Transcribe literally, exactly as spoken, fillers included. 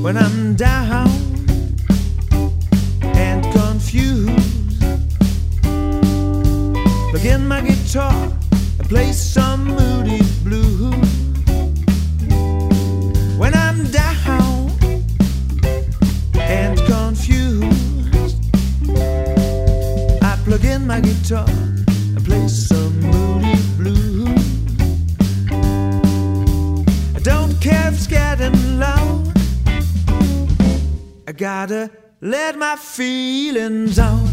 when I'm down and confused. Plug in my guitar and play some moody blues. When I'm down and confused, I plug in my guitar and play some moody blues. I don't care if it's getting loud, I gotta let my feelings out.